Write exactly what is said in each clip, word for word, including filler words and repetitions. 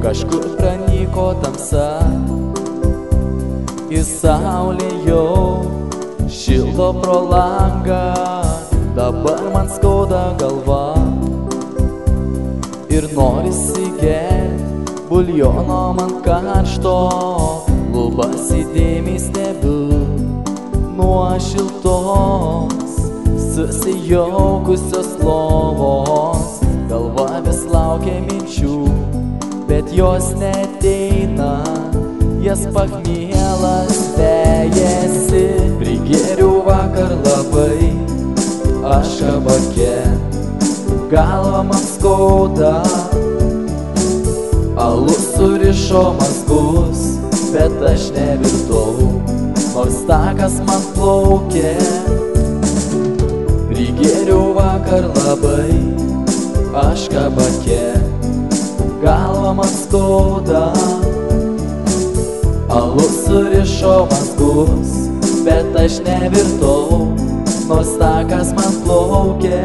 Kažkur pranyko tamsa, į saulę jau šildo pro langą. Dabar man skauda galva ir norisi gert buljono man karšto. Lubas įdėmiai stebiu nuo šiltos susijaukusios lovos. Galva vis laukia minčių, bet jos neteina, jas pachmielas vejasi. Prigėriau vakar labai, aš kabake, galva man skauda. Alus surišo mazgus, bet aš nevirtau, nors takas man plaukė. Prigėriau vakar labai, aš kabake, galva man skauda. Alus surišo mazgus, bet aš nevirtau, nors takas man plaukė.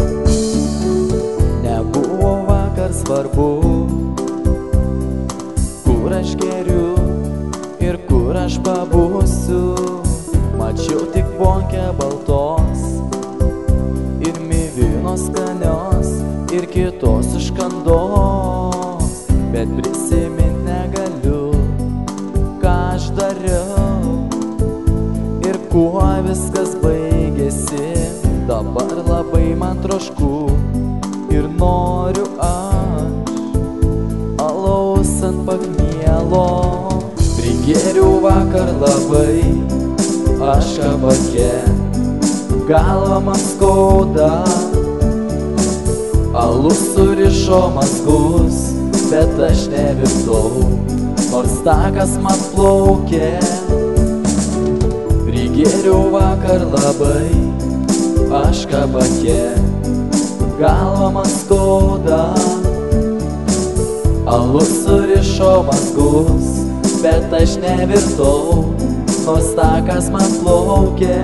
Nebuvo vakar svarbu, kur aš geriu ir kur aš pabūsiu. Mačiau tik bonkę baltos ir mivinos skanios ir kitos iškandos, bet prisimint negaliu, ką aš dariau ir kuo viskas baigėsi. Dabar labai man trošku ir noriu aš alaus ant pachmielo. Prigėriau vakar labai, aš kabake, galva man skauda. Alus surišo mazgus, bet aš nevirtau, nors takas man plaukė. Prigėriau vakar labai, aš kabake, galva man skauda. Alus surišo mazgus, bet aš nevirtau, nors takas man plaukė.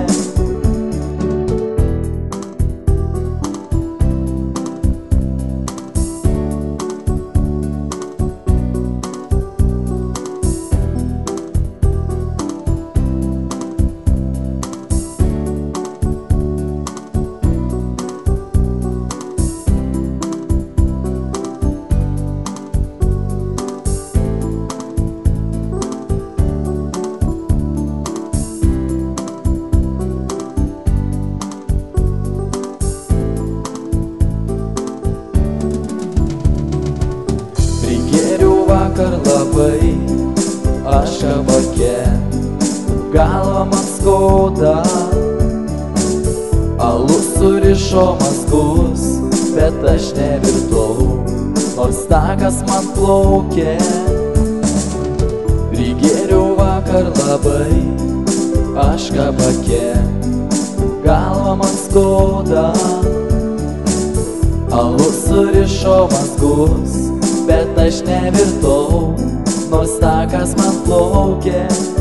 Vakar labai, aš kabake, galva man skauda. Alus surišo mazgus, bet aš nevirtau, nors takas man plaukė. Prigėriau vakar labai, aš kabake, galva man skauda. Alus surišo mazgus, bet aš nevirtau, nors takas man plaukė.